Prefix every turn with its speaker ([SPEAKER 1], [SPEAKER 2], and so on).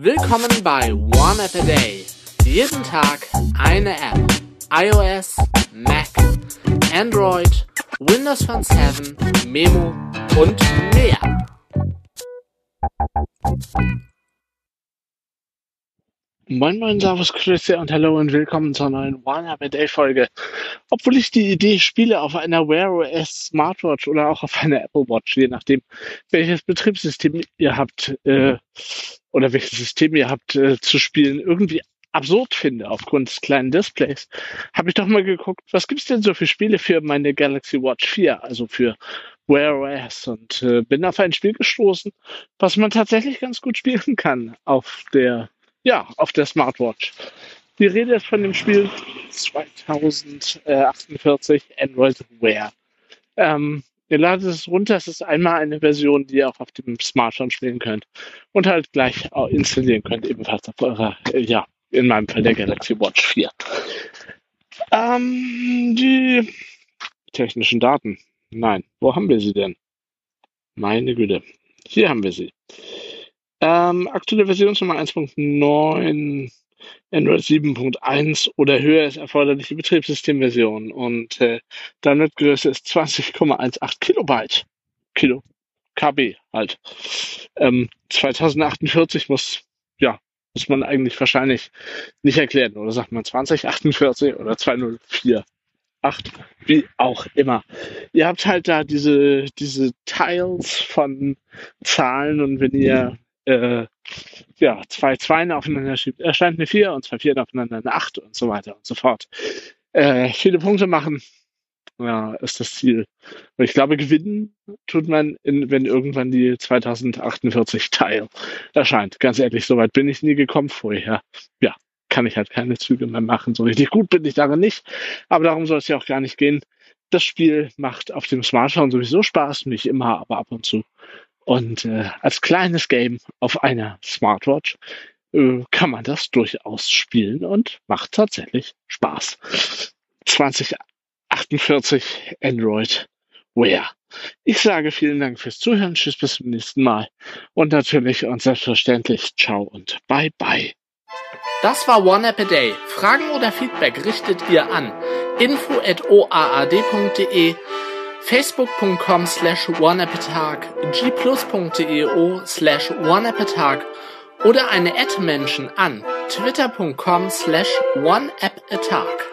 [SPEAKER 1] Willkommen bei One App a Day. Jeden Tag eine App. iOS, Mac, Android, Windows Phone 7, Memo und mehr. Moin moin, servus, grüße und hallo und willkommen zur neuen One App a Day Folge. Obwohl ich die Idee spiele auf einer Wear OS Smartwatch oder auch auf einer Apple Watch, je nachdem welches Betriebssystem ihr habt oder welches System ihr habt zu spielen, irgendwie absurd finde aufgrund des kleinen Displays, habe ich doch mal geguckt, was gibt's denn so für Spiele für meine Galaxy Watch 4, also für Wear OS, und bin auf ein Spiel gestoßen, was man tatsächlich ganz gut spielen kann auf der Smartwatch. Die Rede ist von dem Spiel 2048 Android Wear. Ihr ladet es runter, es ist einmal eine Version, die ihr auch auf dem Smartphone spielen könnt und halt gleich auch installieren könnt, ebenfalls auf eurer, in meinem Fall der Galaxy Watch 4. Die technischen Daten. Nein, wo haben wir sie denn? Meine Güte. Hier haben wir sie. Aktuelle Versionsnummer 1.9, Android 7.1 oder höher ist erforderliche Betriebssystemversion und Downloadgröße ist 20,18 Kilobyte. KB halt. 2048 muss man eigentlich wahrscheinlich nicht erklären. Oder sagt man 2048 oder 2048, wie auch immer. Ihr habt halt da diese Tiles von Zahlen, und wenn ihr zwei Zweien aufeinander schiebt, erscheint eine 4 und zwei Vieren aufeinander eine 8 und so weiter und so fort. Viele Punkte machen, ist das Ziel. Und ich glaube, gewinnen tut man, wenn irgendwann die 2048 Tile erscheint. Ganz ehrlich, soweit bin ich nie gekommen vorher. Ja, kann ich halt keine Züge mehr machen. So richtig gut bin ich darin nicht. Aber darum soll es ja auch gar nicht gehen. Das Spiel macht auf dem Smartphone sowieso Spaß, nicht immer, aber ab und zu. Und als kleines Game auf einer Smartwatch kann man das durchaus spielen und macht tatsächlich Spaß. 2048 Android Wear. Ich sage vielen Dank fürs Zuhören. Tschüss, bis zum nächsten Mal. Und natürlich und selbstverständlich ciao und bye bye. Das war One App a Day. Fragen oder Feedback richtet ihr an info@oaad.de, facebook.com/oneappatag, gplus.io/oneappatag oder eine @Menschen an twitter.com/oneappatag.